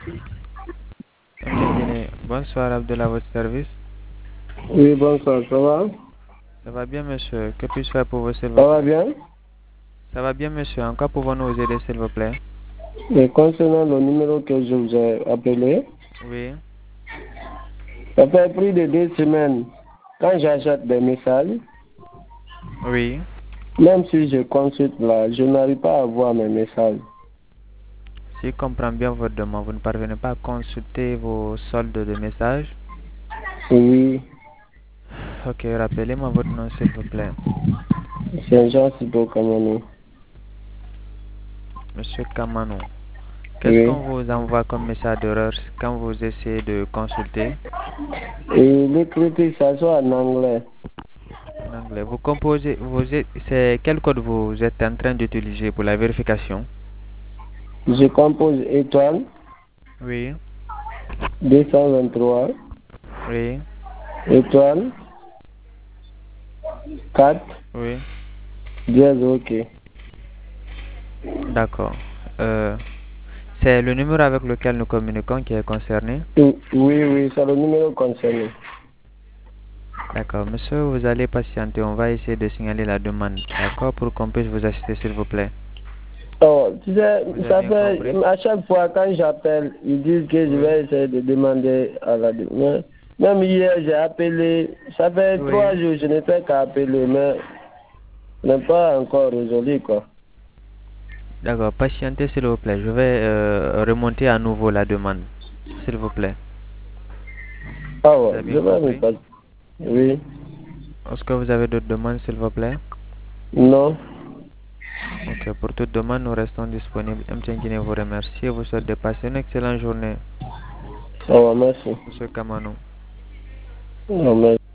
Bonsoir Abdel, à votre service. Oui, bonsoir, ça va? Ça va bien, monsieur? Que puis-je faire pour vous, s'il vous Ça va plaît? bien? Ça va bien, monsieur. En quoi pouvons-nous vous aider, s'il vous plaît? Et concernant le numéro que je vous ai appelé, Oui, ça fait plus de 2 semaines, quand j'achète des messages, oui. même si je consulte là, je n'arrive pas à voir mes messages. Si je comprends bien votre demande, vous ne parvenez pas à consulter vos soldes de messages. Oui, Ok, rappelez-moi votre nom, s'il vous plaît. c'est Jean Sibo Kamani. Monsieur Kamano. Qu'est-ce Oui. qu'on vous envoie comme message d'erreur quand vous essayez de consulter Et l'écriture, ça soit en anglais. en anglais? Vous composez, c'est quel code vous êtes en train d'utiliser pour la vérification? Je compose étoile Oui, 223, oui, étoile 4, oui. dièse OK. D'accord. Euh, c'est le numéro avec lequel nous communiquons qui est concerné. Oui, c'est le numéro concerné. D'accord. Monsieur, vous allez patienter. On va essayer de signaler la demande. D'accord, pour qu'on puisse vous assister, s'il vous plaît. Oh, tu sais, Vous avez ça bien fait, compris? à chaque fois quand j'appelle, ils disent que je Oui. vais essayer de demander à la... Même hier, j'ai appelé, ça fait Oui. 3 jours, je n'ai fait qu'à appeler, mais ce n'est pas encore résolu, quoi. D'accord. Patientez, s'il vous plaît. Je vais remonter à nouveau la demande. S'il vous plaît. Ah Vous ouais, avez je bien vais me compris? passer. Oui, Est-ce que vous avez d'autres demandes, s'il vous plaît? non. Ok. Pour toute demande, nous restons disponibles. M. Guinée vous remercie et vous souhaite de passer une excellente journée, Ah ouais, merci. Monsieur Kamano. Non, merci.